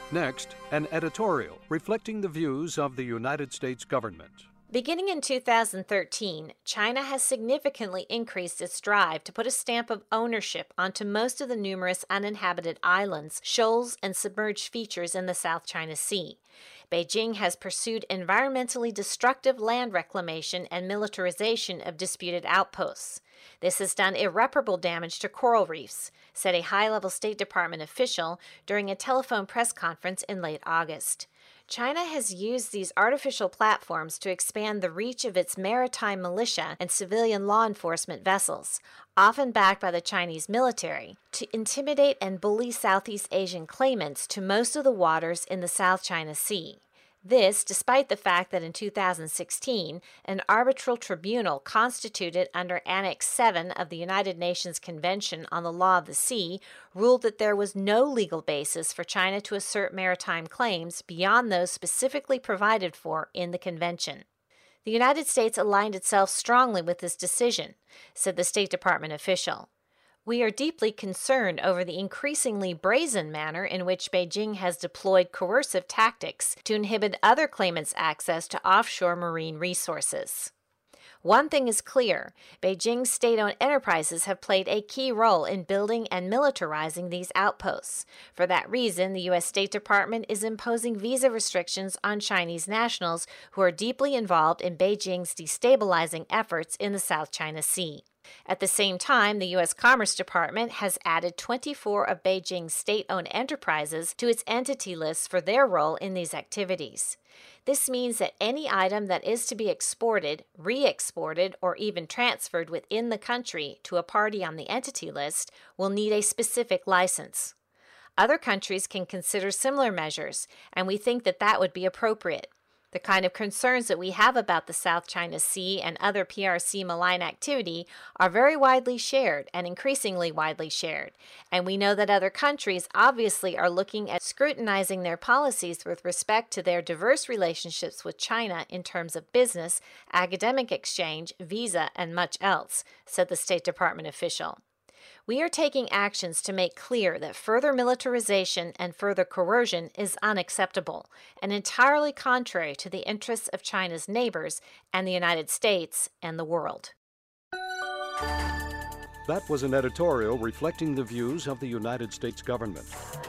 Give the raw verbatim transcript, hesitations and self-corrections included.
Next, an editorial reflecting the views of the United States government. Beginning in two thousand thirteen, China has significantly increased its drive to put a stamp of ownership onto most of the numerous uninhabited islands, shoals, and submerged features in the South China Sea. Beijing has pursued environmentally destructive land reclamation and militarization of disputed outposts. This has done irreparable damage to coral reefs, said a high-level State Department official during a telephone press conference in late August. China has used these artificial platforms to expand the reach of its maritime militia and civilian law enforcement vessels, often backed by the Chinese military, to intimidate and bully Southeast Asian claimants to most of the waters in the South China Sea. This, despite the fact that in two thousand sixteen, an arbitral tribunal constituted under Annex seven of the United Nations Convention on the Law of the Sea ruled that there was no legal basis for China to assert maritime claims beyond those specifically provided for in the convention. The United States aligned itself strongly with this decision, said the State Department official. We are deeply concerned over the increasingly brazen manner in which Beijing has deployed coercive tactics to inhibit other claimants' access to offshore marine resources. One thing is clear, Beijing's state-owned enterprises have played a key role in building and militarizing these outposts. For that reason, the U S State Department is imposing visa restrictions on Chinese nationals who are deeply involved in Beijing's destabilizing efforts in the South China Sea. At the same time, the U S Commerce Department has added twenty-four of Beijing's state-owned enterprises to its entity list for their role in these activities. This means that any item that is to be exported, re-exported, or even transferred within the country to a party on the entity list will need a specific license. Other countries can consider similar measures, and we think that that would be appropriate. The kind of concerns that we have about the South China Sea and other P R C malign activity are very widely shared and increasingly widely shared. And we know that other countries obviously are looking at scrutinizing their policies with respect to their diverse relationships with China in terms of business, academic exchange, visa, and much else, said the State Department official. We are taking actions to make clear that further militarization and further coercion is unacceptable and entirely contrary to the interests of China's neighbors and the United States and the world. That was an editorial reflecting the views of the United States government.